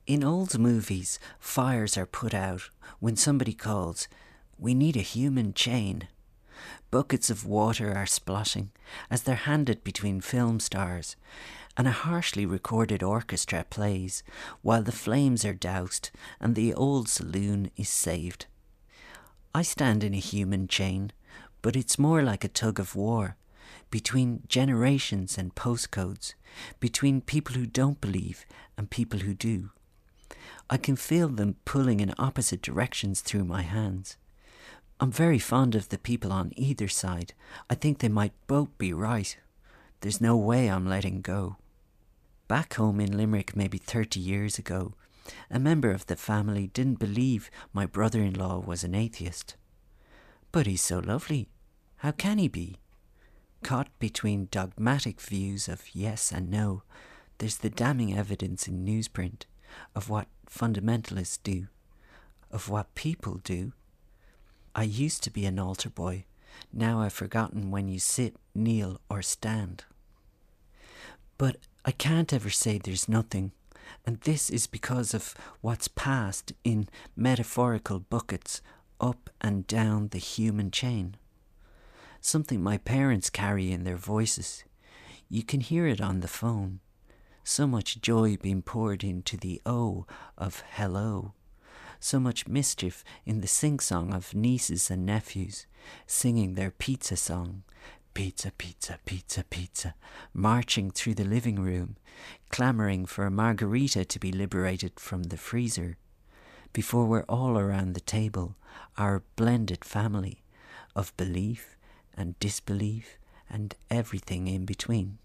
In old movies, fires are put out when somebody calls, "We need a human chain." Buckets of water are splashing as they're handed between film stars, and a harshly recorded orchestra plays while the flames are doused and the old saloon is saved. I stand in a human chain, but it's more like a tug of war between generations and postcodes, between people who don't believe and people who do. I can feel them pulling in opposite directions through my hands. I'm very fond of the people on either side. I think they might both be right. There's no way I'm letting go. Back home in Limerick maybe 30 years ago, a member of the family didn't believe my brother-in-law was an atheist. But he's so lovely. How can he be? Caught between dogmatic views of yes and no, there's the damning evidence in newsprint of what fundamentalists do, of what people do. I used to be an altar boy. Now I've forgotten when you sit, kneel or stand. But I can't ever say there's nothing, and this is because of what's passed in metaphorical buckets up and down the human chain. Something my parents carry in their voices. You can hear it on the phone. So much joy being poured into the O of hello. So much mischief in the sing-song of nieces and nephews singing their pizza song. Pizza, pizza, pizza, pizza, marching through the living room, clamouring for a margarita to be liberated from the freezer, before we're all around the table, our blended family of belief and disbelief and everything in between.